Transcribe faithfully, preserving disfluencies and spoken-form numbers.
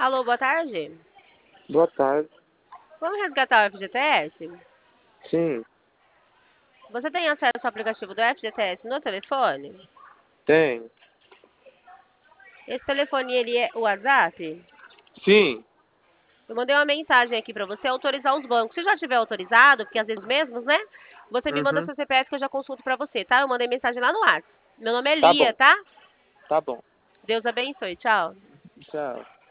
Alô, boa tarde. Boa tarde. Vamos resgatar o F G T S? Sim, Você tem acesso ao aplicativo do F G T S no telefone? tem. Esse telefone, ele é o WhatsApp? Sim. Eu mandei uma mensagem aqui para você autorizar os bancos. Se já tiver autorizado, porque às vezes mesmos, né? Você me manda Uhum. seu C P F que eu já consulto para você, tá? Eu mandei mensagem lá no WhatsApp. Meu nome é Tá Lia, bom, tá? tá bom. Deus abençoe. Tchau. Tchau.